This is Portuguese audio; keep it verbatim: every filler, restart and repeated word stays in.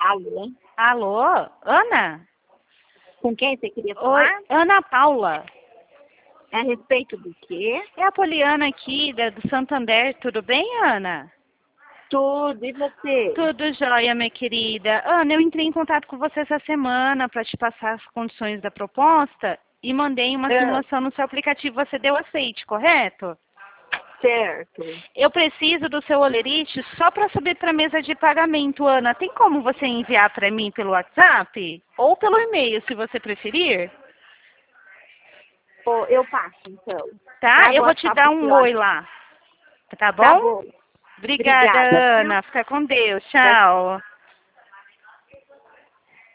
Alô? Alô? Ana? Com quem você queria Oi, falar? Ana Paula. É a respeito do quê? É a Poliana aqui, da, do Santander. Tudo bem, Ana? Tudo, e você? Tudo jóia, minha querida. Ana, eu entrei em contato com você essa semana para te passar as condições da proposta e mandei uma Ah, simulação no seu aplicativo. Você deu aceite, correto? certo. Eu preciso do seu olerite só para subir para a mesa de pagamento, Ana. Tem como você enviar para mim pelo WhatsApp? Ou pelo e-mail, se você preferir? Ô, eu passo, então. Tá? Trago Eu o vou te WhatsApp dar do um seu oi lado. lá. Tá Tá bom? bom. Obrigada, Obrigada, viu? Ana. Fica com Deus. Tchau, Tchau.